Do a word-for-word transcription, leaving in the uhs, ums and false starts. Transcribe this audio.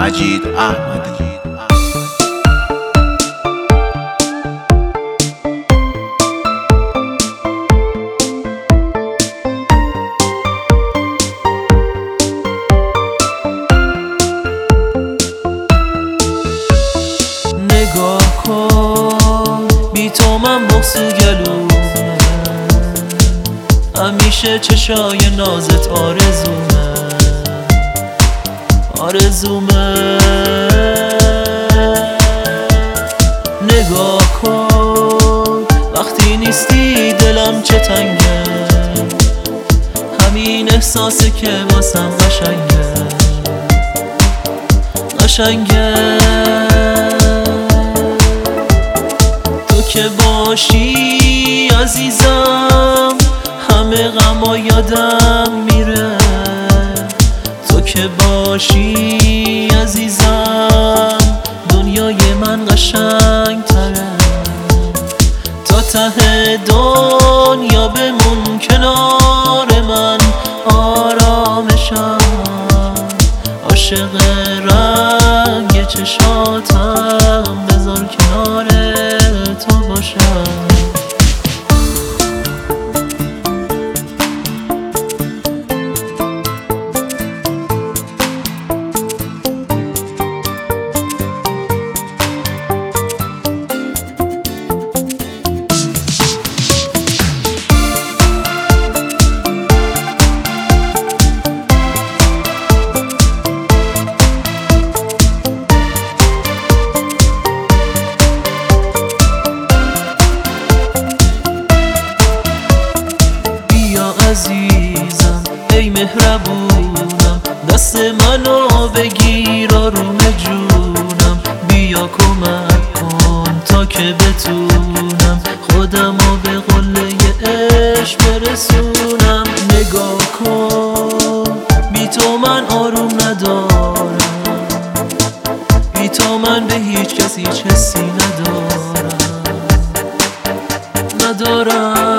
مجید احمدی. نگاه کن بی تو من بغض و گلومه، همیشه چشای نازت آرزومه آرزومه. نگاه کن وقتی نیستی دلم چه تنگه، همین احساسه که واسم قشنگه قشنگه. تو که باشی عزیزم همه غما یادم میره، تو که باشی عزیزم دنیای من قشنگ تره. تا ته دنیا بمون کنار من آرامشم، عاشق رنگ چشاتم بذار کنار تو باشم. عزیزم ای مهربونم، دست منو بگیر آروم جونم، بیا کمک کن تا که بتونم خودمو به قله عشق برسونم. نگاه کن بی تو من آروم ندارم، بی تو من به هیچ کس هیچ حسی ندارم ندارم.